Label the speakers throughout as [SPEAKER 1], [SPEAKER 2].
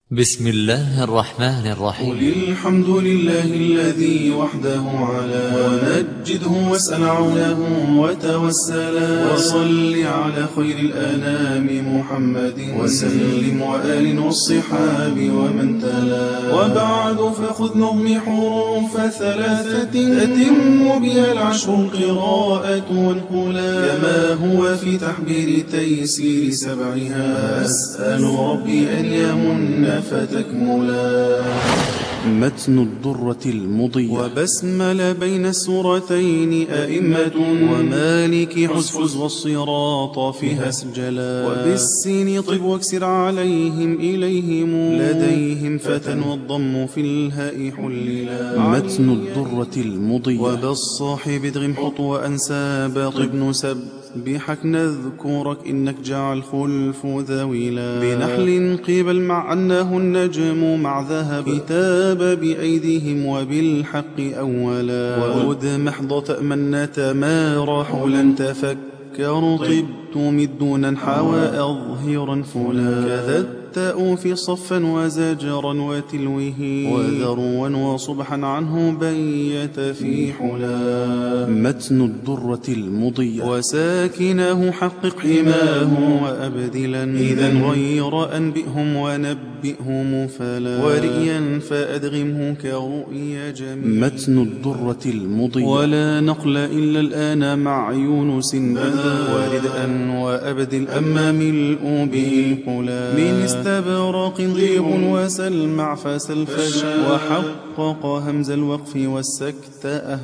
[SPEAKER 1] بسم الله الرحمن الرحيم.
[SPEAKER 2] قل الحمد لله الذي وحده علا ونجده واسأل عونه وتوسلا وصل على خير الأنام محمد وسلم وآل والصحاب ومن تلا. وبعد فخذ نظم حروف ثلاثة أتم بها العشر القراءة والقلا كما هو في تحبير تيسير سبعها. أسأل ربي أن يمن فتكملا.
[SPEAKER 3] متن الدرة المضية.
[SPEAKER 2] وبسمل بين السورتين أئمة ومالك حسفز والصراط فيها سجلا. وبالسين طب واكسر عليهم إليهم لديهم فتى والضم في الهاء حللا.
[SPEAKER 3] متن الدرة المضية.
[SPEAKER 2] وبالصاحب ادغم حط وأنساب طب نسب بحك نذكرك إنك جعل خلف ذويلا. بنحل قبل مع أنه النجم مع ذهب كتاب بأيديهم وبالحق أولا. وأد محض تأمن تمار حولا تفكر طبت مدونا حوى أظهرا فلا. كذا التاء في صفا وزجرا وتلوه وذروا وصبحا عنه بيت في حلا.
[SPEAKER 3] متن الدرة المضية.
[SPEAKER 2] وساكنه حقق حماه وأبدلا إذا غير أنبئهم ونبئهم فلا. ورئيا فأدغمه كرؤيا جميل.
[SPEAKER 3] متن الدرة المضية.
[SPEAKER 2] ولا نقل إلا الآن مع يونس بدا وردءا وأبدل أما ملء به القلا. من استبرق ضيب وسلمع فسلفشا وحقق همز الوقف والسكت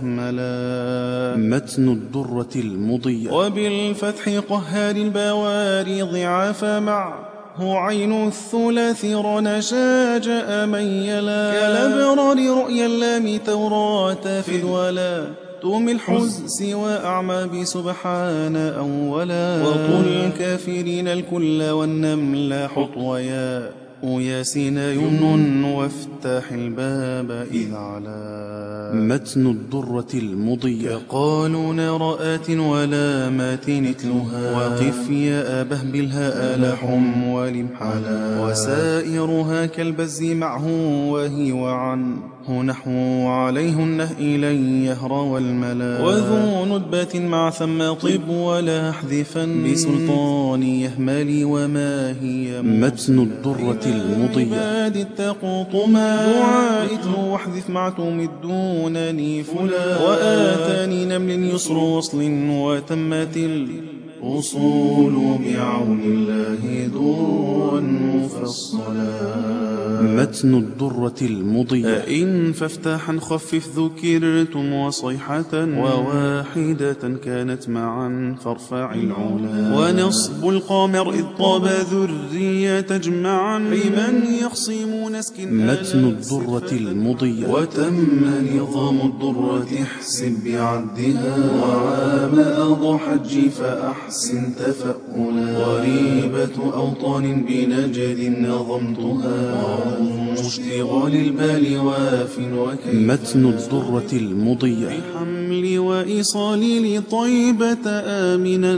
[SPEAKER 2] أهملا.
[SPEAKER 3] متن الدرة المضية.
[SPEAKER 2] وبالفتح قهار البواري ضعاف معه عين الثلاث رنشا جاء ميلا. كالأبرار رؤيا اللام توراة في الولا توم الحز وأعمى بسبحان أولا. وطل الكافرين الكل والنمل حطويا ياسين يمن وافتح الباب إذ علا.
[SPEAKER 3] متن الدرة المضية.
[SPEAKER 2] قالون رآت ولامات نتلها وقف يا أبه بالهاء لحم ولمحلا. وسائرها كالبز معه وهي وعنه نحو عليهن إلي يهر والملا. وذو ندبة مع ثم طب ولا احذفا بسلطان يهملي وما هي
[SPEAKER 3] متن الدرة المضية.
[SPEAKER 2] عباد التقطما دعائته واحذف مع تمدونني فلا. وآتاني نمل يسر وصل وتمت الأصول بعون الله درا مفصلا.
[SPEAKER 3] متن الدرة المضية.
[SPEAKER 2] إن فافتحا خفف ذكرتم وصيحة وواحدة كانت معا فارفع العلا. ونصب القامر إذ طاب ذرية تجمعا لمن يخصم نسكن.
[SPEAKER 3] متن الدرة المضية.
[SPEAKER 2] وتم نظام الدرة احسب بعدها وعام أض حج فأحسن تفألا. غريبة أوطان بنجد نظمتها مشتغل البال واف وكيف.
[SPEAKER 3] متن الدرة المضية.
[SPEAKER 2] بحمل وإيصالي لطيبة آمنا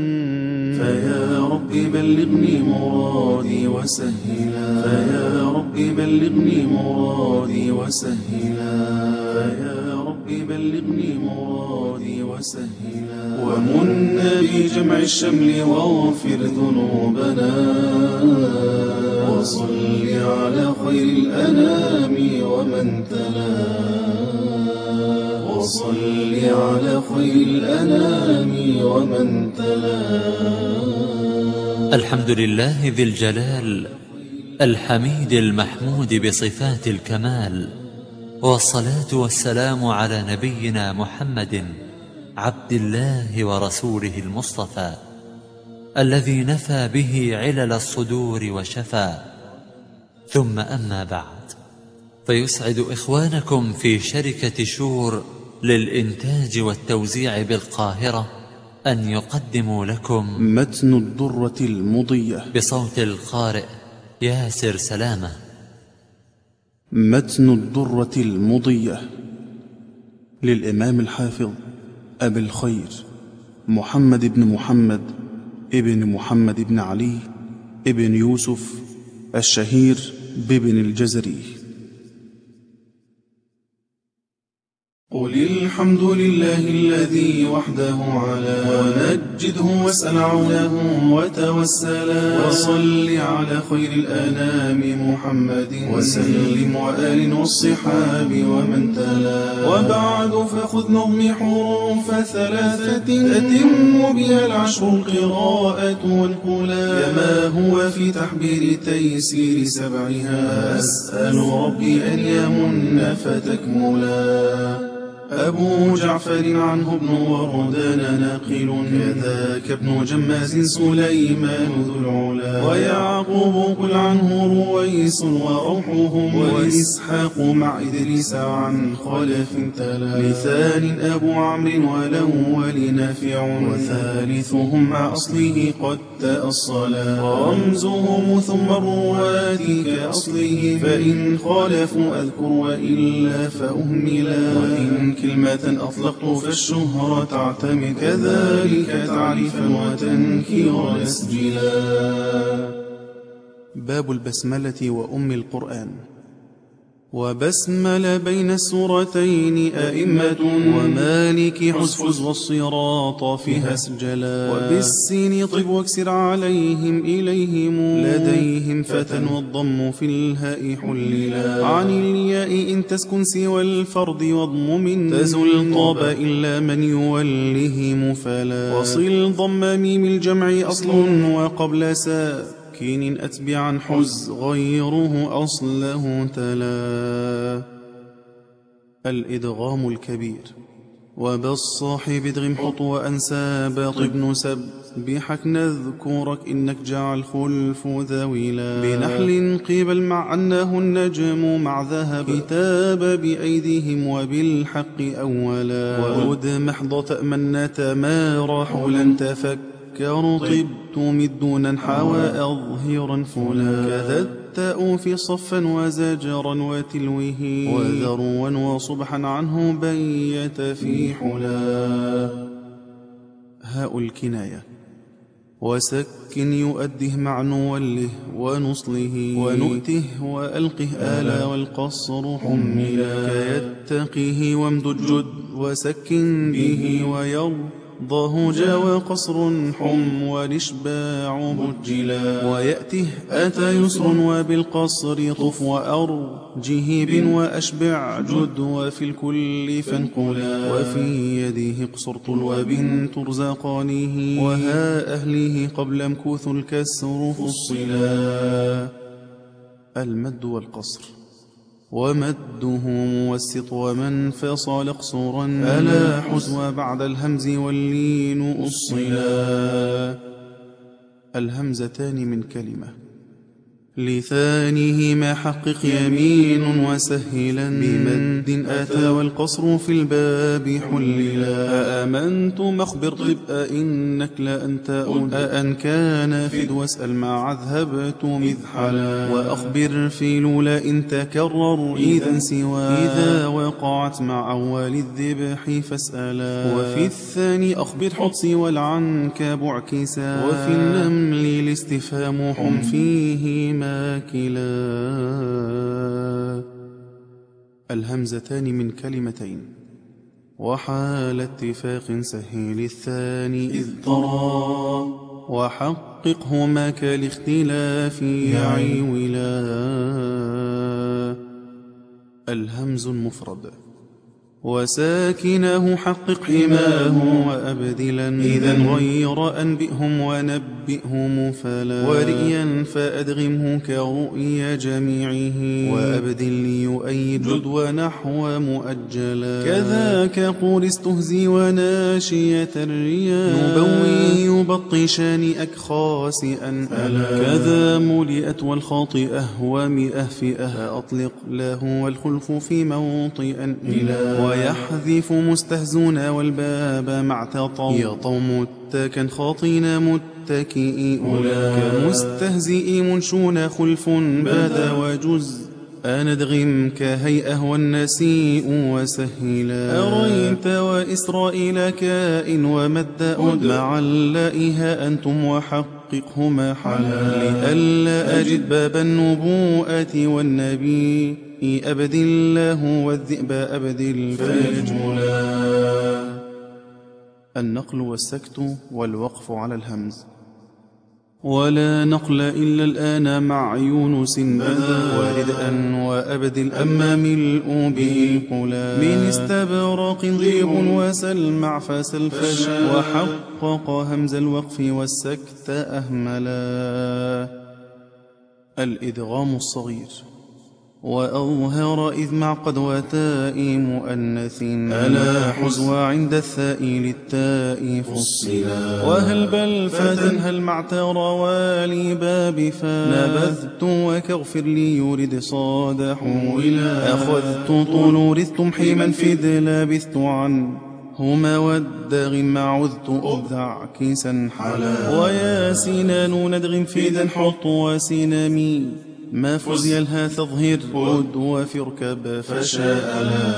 [SPEAKER 2] فيا رب بلغني مرادي وسهلا. فيا رب بلغني مرادي وسهلا. فيا رب بلغني مرادي وسهلا. ومن بجمع الشمل واغفر ذنوبنا وصل على خير الأنام ومن تلا. وصل على خير الأنام ومن تلا.
[SPEAKER 1] الحمد لله ذي الجلال الحميد المحمود بصفات الكمال، والصلاة والسلام على نبينا محمد عبد الله ورسوله المصطفى الذي نفى به علل الصدور وشفى. ثم أما بعد، فيسعد إخوانكم في شركة شور للإنتاج والتوزيع بالقاهرة أن يقدموا لكم
[SPEAKER 3] متن الدرة المضية
[SPEAKER 1] بصوت القارئ ياسر سلامة.
[SPEAKER 3] متن الدرة المضية للإمام الحافظ أبي الخير محمد بن محمد ابن محمد بن علي ابن يوسف الشهير بابن الجزري.
[SPEAKER 2] قل الحمد لله الذي وحده علا، ونجده واسأل عونه وتوسلا، وصل على خير الأنام محمد وسلم وآل والصحاب ومن تلا. وبعد فخذ نظم حروف ثلاثة أتم بها العشر القراءة والقلا، كما هو في تحبير تيسير سبعها، أسأل ربي أن يمن فتكملا. أبو جعفر عنه ابن وردان ناقل، كذاك ابن جماز سليمان ذو العلا، ويعقوب قل عنه رويس وروحهم، وإسحاق مع إدريس عن خلف تلا. لثان أبو عمرو والأول نافع، وثالثهم مع أصله قد تأصلا، ورمزهم ثم الرواة كأصله، فإن خالفوا أذكر وإلا فأهملا. وإن كلمة أطلقت فالشهرة تعتمد، كذلك تعريفا وتنكيرا يسجلا.
[SPEAKER 3] باب البسملة وأم القرآن. وبسمل بين السورتين أئمة، ومالك حزفز والصراط فيها اسجلا، وبالسين طب واكسر عليهم إليهم، لديهم فتى والضم في الهاء حللا. عن الياء إن تسكن سوى الفرد واضم، تزل طاب إلا من يولهم فلا. وصل ضم ميم الجمع أصل وقبل ساء، كين أتبعا حز غيره أصله تلا. الإدغام الكبير. وبالصاحب ادغم حط وأنساب طبن سب، بحك نذكرك إنك جعل خلف ذويلا. بنحل قبل مع أنه النجم مع ذهب، كتاب بأيديهم وبالحق أولا. وأد محض تأمنت ما راحوا تفك، كرطبت مدونا حوى أظهرا فلا. كذا التاء في صفا وزجرا وتلوه، وذروا وصبحا عنه بيت في حلا. هاء الكناية. وسكن يؤده مع نوله ونصله، ونؤته وألقه آلا والقصر حملا. كيتقه وامدد جد وسكن به، ويرضه جاوى قصر حم والإشباع بجلا. ويأته أتى يسر وبالقصر طف وأرجه بن وأشبع جد، وفي الكل فانقلا. وفي يده اقصر طل وبن ترزقانه، وها أهله قبل امكوث الكسر فصلا. المد والقصر. ومده موسط ومن فصل اقصرا، ألا حزو بعد الهمز واللين أصلا. الهمزتان من كلمة. لثانيهما حقق يمين وسهلا، بمد أتى والقصر في الباب حللا. أأمنت مخبر طب إنك لأنت أن كان فد، واسأل مع ذهبت مذحلا. وأخبر في لولا إن تكرر إذا سوى، إذا وقعت مع أول الذبح فاسألا. وفي الثاني أخبر حطسي والعنكب عكسا، وفي النمل الاستفهام حم فيهما كلا. الهمزتان من كلمتين. وحال اتفاق سهل الثاني إذ ترى، وحققهما كالاختلاف يعي ولا. الهمز المفرد. وساكنه حقق حماه وأبدلا، إذا غير أنبئهم ونبئهم فلا. ورئيا فأدغمه كرؤيا جميعه، وأبدل ليؤيد جد ونحو مؤجلا. كذاك قول استهزي وناشية الرياء، نبوي يبطشان أكخاس أن ألا. كذا ملئت والخاطئة ومئة فئة، أطلق له والخلف في موطئا إلى. ويحذف مستهزون والباب مع تطو، يطو متكا خاطين متكئ أولا. كمستهزئ منشون خلف بدا وجز، أندغم كهيئة والنسيء وسهلا. أريت وإسرائيل كائن ومد أد، مع اللائها أنتم وحق حققهما حلا لئلا أجد باب النبوءة والنبي أبد الله والذئب أبدل فيجملا. النقل والسكت والوقف على الهمز. ولا نقل إلا الآن مع يونس بدا وردءا وأبدل أما ملء به قلا من استبرق ضيب وسلمع فسلفشا وحقق همز الوقف والسكت أهملا. الإدغام الصغير. وأظهر إذ مع قد وتاء مؤنث ألا حزوى عند الثاء للتاء فصلا. وهل بل فتنهل مع تروالي باب فا نبذت وكغفر لي يرد صاد حولا. أخذت طول رثتم حيما فد لبثت عن هما والدغ مع عذت أبذع كيسا حلا. ويا سنان ندغ فيدا حط وسنمي ما فزي لها تظهر عد وفي اركب فشاءلا.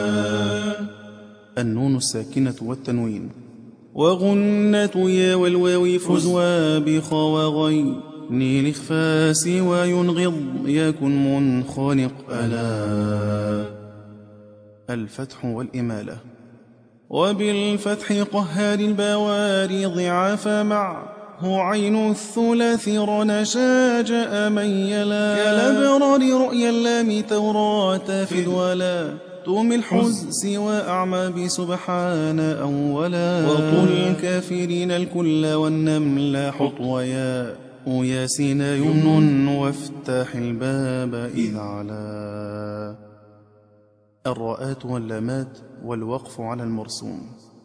[SPEAKER 3] النون الساكنة والتنوين. وغنة يا والواو فزوا بخوغي نيل إخفاس وينغض يكن منخنق ألا. الفتح والإمالة. وبالفتح قهار البواري ضعاف مع هو عين الثلاث رنشا جاء ميلا. يا لبرار رؤيا اللام توراة فذ ولا توم الحز سوى أعمى بسبحان أولا. وطل الكافرين الكل والنمل حط ويا وياسين يمن وافتح الباب إذ علا. الراءات واللامات والوقف على المرسوم.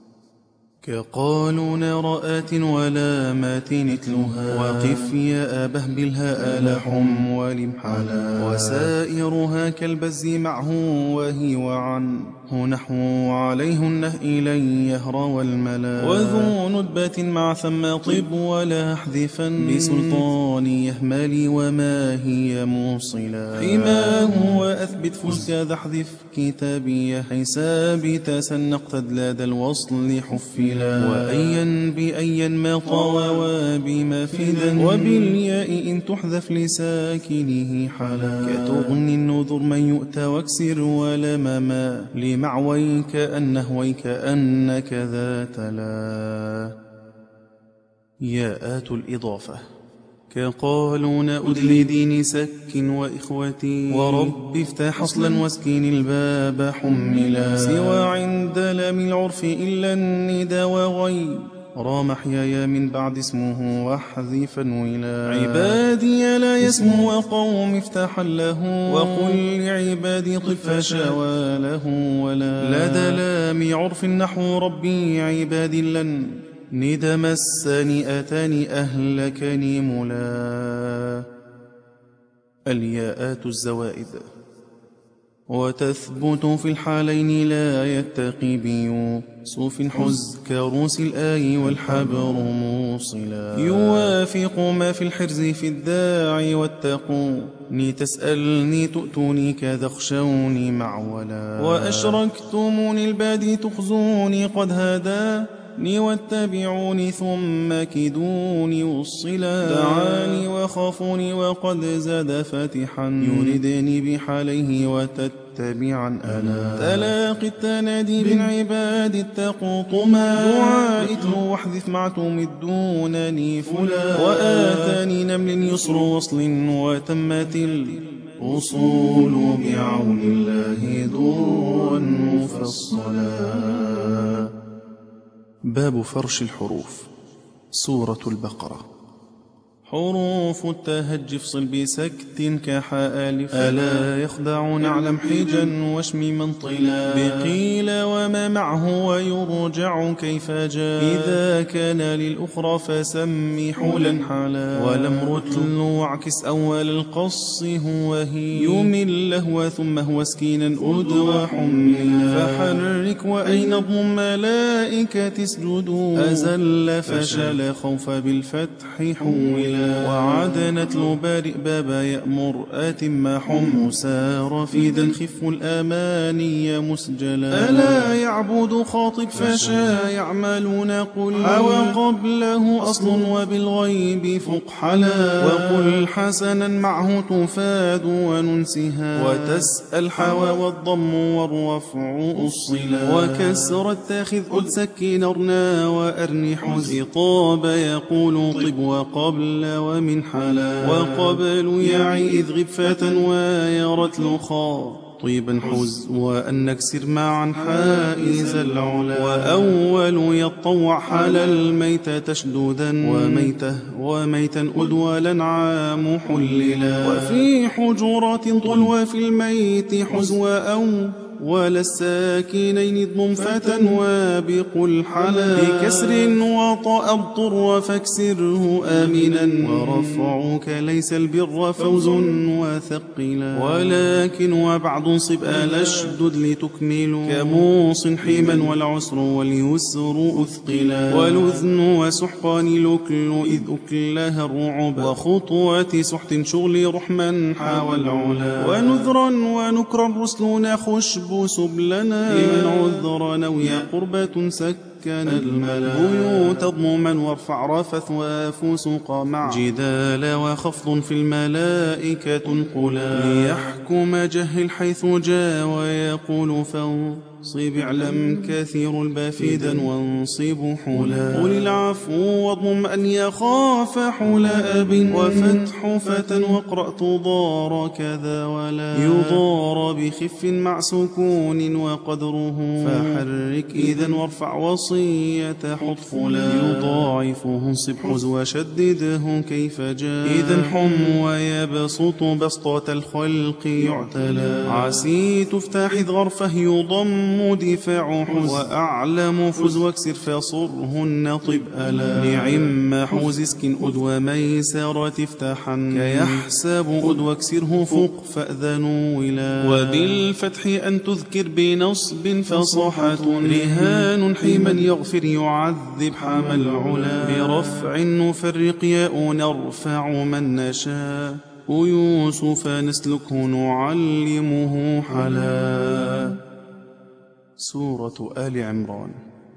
[SPEAKER 3] كقالون راءات ولامات نتلها وقف يا أبه بالهاء لحم ولمحلا. وسائرها كالبز معه وهي وعن نحو عليهن إلي يهر والملا. وذو ندبة مع ثم طب ولا احذفا بسلطان يهملي وما هي موصلا. حماه وأثبت فزك ذا احذف كتابي حساب تسنق تدلاد الوصل حفلا. وأيا بأيا ما طوى وبمفدا وبالياء إن تحذف لساكنه حلا. كتغني النذر من يؤتى واكسر ولمما معويك أنهويك أنك ذات لا. ياءات الإضافة. كقالون أدل دين سك وإخوتي ورب افتح أصلا واسكن الباب حملا. سوى عند لام العرف إلا الندى وغي رام حيايا من بعد اسمه واحذفا ولا. عبادي لا يسمو وقوم افتح له وقل لعبادي طب فشوى له ولا. لدى لام عرف النحو ربي عبادي لن ند مسني أتاني أهلكني ملا. الياءات الزوائد. وتثبت في الحالين لا يتقي بيوسف حز كروس الآي والحبر موصلا. يوافق ما في الحرز في الداعي واتقوني تسألني تؤتوني كذا اخشوني معولا. وأشركتموني البادي تخزوني قد هداني واتبعوني ثم كدوني وصلا. دعاني وخافوني وقد زاد فاتحا يردني بحاليه وتتبعا ألا. تلاقي التنادي من عباد اتقوا طما دعائته واحذف مع تمدونني فلا. وآتاني نمل يسر وصل وتمت الأصول بعون الله درا مفصلا. باب فرش الحروف. سورة البقرة. حروف التهج افصل بسكت كحاء ألف ألا يخدع نعلم حجا واشم منطلا. بقيل وما معه ويرجع كيف جاء إذا كان للأخرى فسمي حولا حالا. ولم رتل واعكس أول القص هو هي يمل لهو ثم هو سكينا أد وحملا. فحرك وأين ضم ملائكة اسجدوا أزل فشل خوف بالفتح حولا.
[SPEAKER 2] محللا
[SPEAKER 3] وعدنت لبارئ بابا يأمر أتم حمسا رفيدا خف الأماني مسجلا ألا يعبد خاطب فشا يعملون قل حوى قبله أصل وبالغيب فقحلا وقل حسنا معه تفاد وننسها وتسأل حوى والضم والرفع أصلا وكسر التاخذ أدسكين أرنا وأرني حز طاب يقول طب وقبل ومن حلا وقبل يعي إذ غفة ويرت لخا طيبا حز وأن نكسر معا حائز العلا وأول يطوع حل الميت تشدودا وميتا أدولا عام حللا وفي حجرات طل وفي الميت حزوى أو ولا الساكنين ضم فتى وبقل حلا بكسر وطأ الضر فاكسره آمنا ورفعك ليس البر فوز وثقلا ولكن وبعد صب أشدد لتكمل كموص حيما والعسر واليسر أثقلا ولذن وسحقان لكل إذ أكلها الرعب وخطوة سحت شغل رحما حاوى العلا ونذرا ونكرا رسلنا خشب سبلنا إن عذر نوي قربة سكن الملا بيوت ضمما وارفع رفث وفسق مع جدال وخفض في الملائكة انقلا ليحكم جهل حيث جاء ويقول فانصب اعلم كثير البافدا وانصب حلا قل العفو واضمم أن يخاف حلا أب وفتح فتى وقرأ تضار كذا ولا يضار بخف مع سكون وقدره فحرك إذا وارفع وصية حطفلا يضاعفه انصب حز وشدده كيف جاء إذا حم ويبسط بسطة الخلق يعتلى عسي تفتح إذ غرفه يضم دفاع حز وأعلم فز واكسر فصرهن طب ألا نعم حوز اسكن أدوى ميسرة افتحا كيحسب أدوى اكسره فوق فأذنوا ولا وبالفتح أن تذكر بنصب فصحة رهان حيما يغفر يعذب حمى العلا برفع نفرق ياء نرفع من نشاء يوسف نسلكه نعلمه حلا سورة آل عمران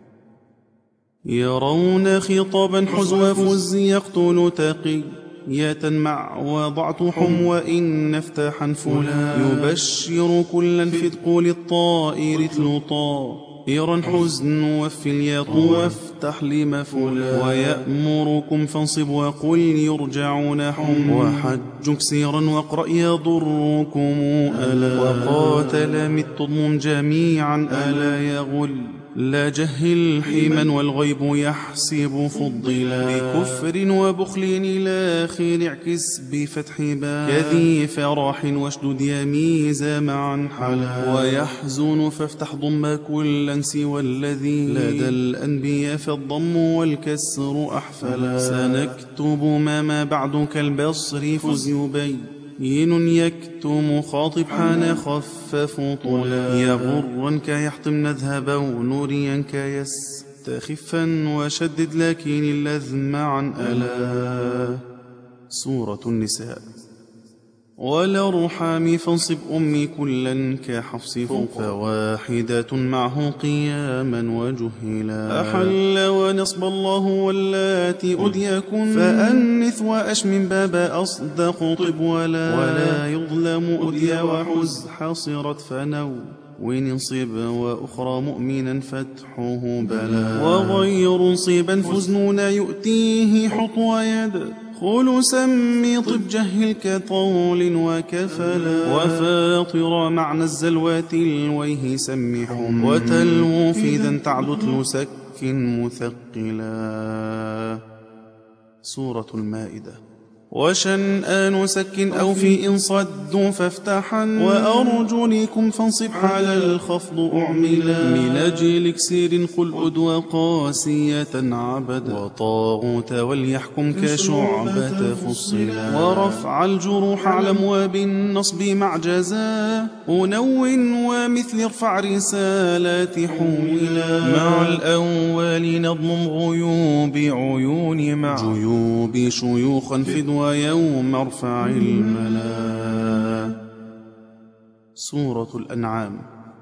[SPEAKER 3] يرون خطابا حزو فز يقتل تقية مع وضعت حموئن نفتحا فلا يبشر كلا فدق للطائر طائرا حزن وفي الياط وافتح لمفلا ويأمركم فانصب وقل يرجعون حم وحج كسيرا واقرأ يضركم ألا وقاتل متضم جميعا ألا يغل لا جهل حيما والغيب يحسب فضلا بكفر وبخل إلى آخر اعكس بفتح با كذي فرح واشدد يميز معا حلا ويحزن فافتح ضم كلا سوى الذي لدى الأنبياء فالضم والكسر أحفلا سنكتب ما بعدك البصر فز يبين يكتم خاطب حان خفف طلا يغرنك يحطم نذهبا ونرينك يستخفا وشدد لكن اللذم عن ألا سورة النساء والأرحام فانصب أمي كلا كحفص فوق فواحدة معه قياما وجهلا أحل ونصب الله واللاتي أديكن فأنث وأشمن باب أصدق طب ولا يظلم أديا وحز حصرت فنو ونصب وأخرى مؤمنا فتحه بلا وغير صيبا فزنون يؤتيه حط ويد قل سمي طب جهل كطول وكفلا وفاطر معنى الزلوات الويه سمحهم وتلو في ذا تعدت لسك مثقلا سورة المائدة وشنآن سك أو في إن صدوا فافتحا وأرجلكم فانصب حال الخفض أعملا من أجل اكسير قل أدوى قاسية عبد وطاغوت وليحكم كشعبة فصلا ورفع الجروح علم وبالنصب معجزا أنون ومثل ارفع رسالات حولا مع الأول نضم غيوب عيون مع جيوب شيوخا فدوى يوم ارفع الملا. سورة الأنعام.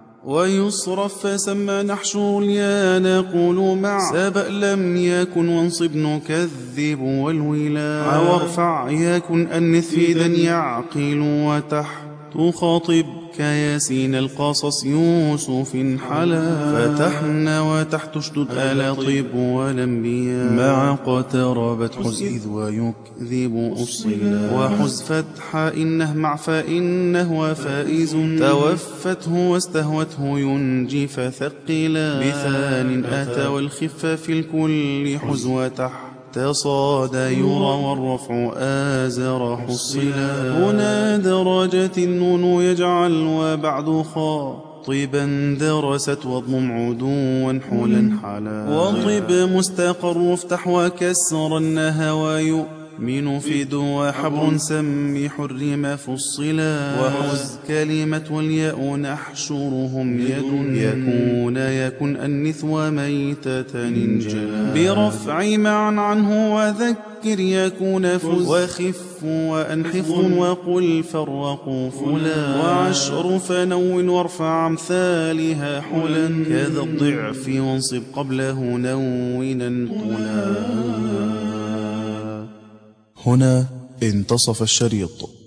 [SPEAKER 3] ويصرف فسمى نحشر اليا نقول مع سبأ لم يكن وانصب نكذب والولا وارفع يكن أنث فيدا يعقل وتحت تخاطب كياسين القصص يوسف حلا فتحنا وتحت اشدد آل طيب والأنبياء مع قتربت حز إذ ويكذب أصلا وحز فتح إنه مع فإنه وفائز توفته واستهوته ينجي فثقلا بثان أتى والخفة في الكل حز وتحت تصاد يرى والرفع آزر حصلا هنا درجة النون يجعل وبعد خاطبا درست واضمم عدوا حلا حلا وطب مستقر وافتح وكسر النهى من فد وحبر سم حرم فصلا وحز كلمة والياء نحشرهم يد يكن أنث وميتة انجلا برفع معا عنه وذكر يكون فز وخف وأنحف وقل فرقوا فلا وعشر فنون وارفع أمثالها حلا كذا الضعف وانصب قبله نونا طلا.
[SPEAKER 4] هنا انتصف الشريط.